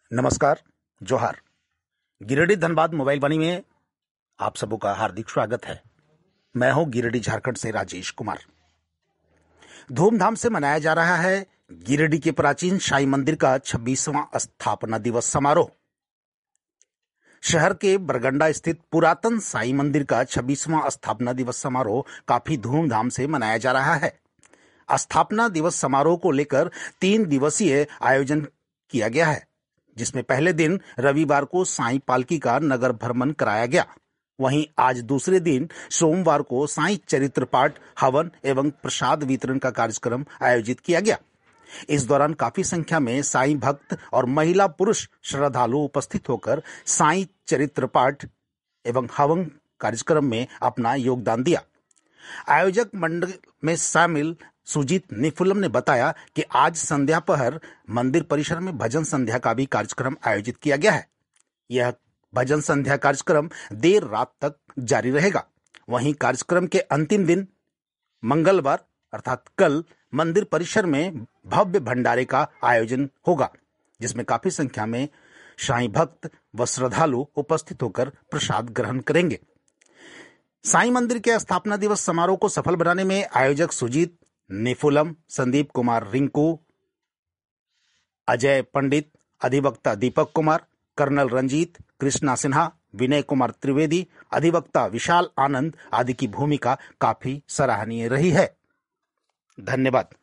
नमस्कार, जोहार। गिरिडीह धनबाद मोबाइल वाणी में आप सबों का हार्दिक स्वागत है। मैं हूं गिरिडीह झारखंड से राजेश कुमार। धूमधाम से मनाया जा रहा है गिरिडीह के प्राचीन साईं मंदिर का 26वां स्थापना दिवस समारोह। शहर के बरगंडा स्थित पुरातन साईं मंदिर का 26वां स्थापना दिवस समारोह काफी धूमधाम से मनाया जा रहा है। स्थापना दिवस समारोह को लेकर 3 दिवसीय आयोजन किया गया है, जिसमें पहले दिन रविवार को साईं पालकी का नगर भ्रमण कराया गया। वहीं आज दूसरे दिन सोमवार को साईं चरित्र पाठ, हवन एवं प्रसाद वितरण का कार्यक्रम आयोजित किया गया। इस दौरान काफी संख्या में साईं भक्त और महिला पुरुष श्रद्धालु उपस्थित होकर साईं चरित्र पाठ एवं हवन कार्यक्रम में अपना योगदान दिया। आयोजक मंडल में शामिल सुजीत निफुलम ने बताया कि आज संध्या पहर मंदिर परिसर में भजन संध्या का भी कार्यक्रम आयोजित किया गया है। यह भजन संध्या कार्यक्रम देर रात तक जारी रहेगा। वहीं कार्यक्रम के अंतिम दिन मंगलवार अर्थात कल मंदिर परिसर में भव्य भंडारे का आयोजन होगा, जिसमें काफी संख्या में साईं भक्त व श्रद्धालु उपस्थित होकर प्रसाद ग्रहण करेंगे। साईं मंदिर के स्थापना दिवस समारोह को सफल बनाने में आयोजक सुजीत निफुलम, संदीप कुमार रिंकू, अजय पंडित, अधिवक्ता दीपक कुमार, कर्नल रंजीत, कृष्णा सिन्हा, विनय कुमार त्रिवेदी, अधिवक्ता विशाल आनंद आदि की भूमिका काफी सराहनीय रही है। धन्यवाद।